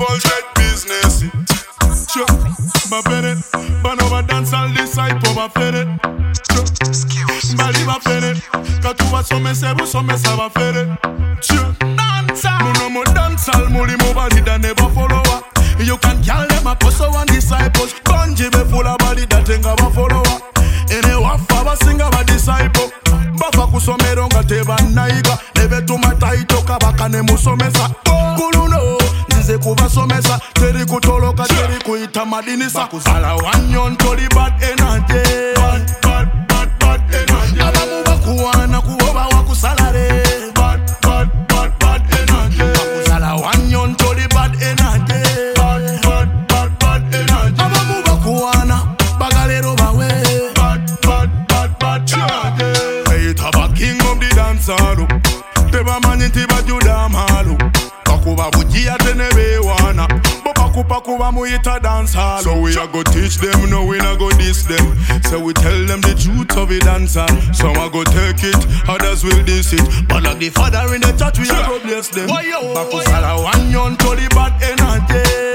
Bullshit business. Sure, ma bene, ma no va dance al disciple va fere. Bali va fere, quand tu vas sommer ça va fere. Sure, dance al, no more dance al, muri mo body that never follow. You can call them apostle and disciples. Bungie be full of body that ain't got a follower. Ene wafa ba singa ba disciple. Bafa kusomero nga teba naiga. Neve tumataito kabaka ne musomesa. Kuluno nzize kuba somesa. Teri kutoloka teri kuita madinisa. Bakusala wanyon tori bad energy. Bad energy. Abamu bakuwana kuoba wakusalare. Bad energy. Bakusala wanyon tori bad energy. Bad energy. Abamu bakuwana bagalero bawe. Bad energy. Hey, taba king of the dancer. Teba maniti bajuda malu. Bakuba bujia tenebe wana. Bakuba muita dancer. So we a go teach them, no we not go diss them. So we tell them the truth of it dancer. Some a go take it, others will diss it. But like the father in the church, we a go bless them. Bakusala wanyon to the bad energy.